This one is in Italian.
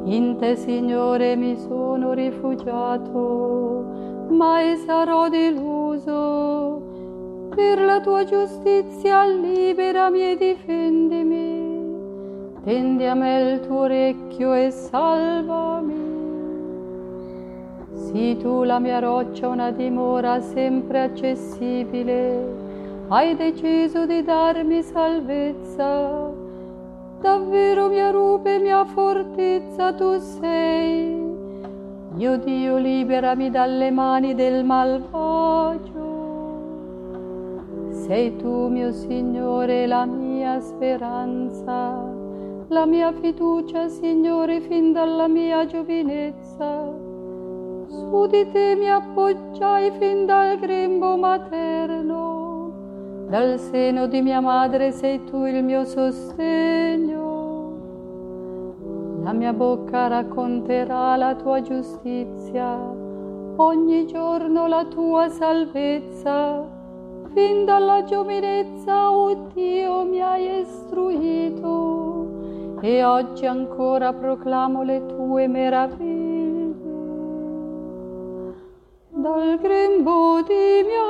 In te, Signore, mi sono rifugiato, mai sarò deluso. Per la tua giustizia liberami e difendimi. Tendi a me il tuo orecchio e salvami. Sii tu la mia roccia, una dimora sempre accessibile. Hai deciso di darmi salvezza. Davvero mia rupe, mia fortezza tu sei. Mio Dio, liberami dalle mani del malvagio. Sei tu, mio Signore, la mia speranza, la mia fiducia, Signore, fin dalla mia giovinezza. Su di te mi appoggiai fin dal grembo materno. Dal seno di mia madre sei tu il mio sostegno. La mia bocca racconterà la tua giustizia, ogni giorno la tua salvezza. Fin dalla giovinezza, oh Dio, mi hai istruito, e oggi ancora proclamo le tue meraviglie. Dal grembo di mia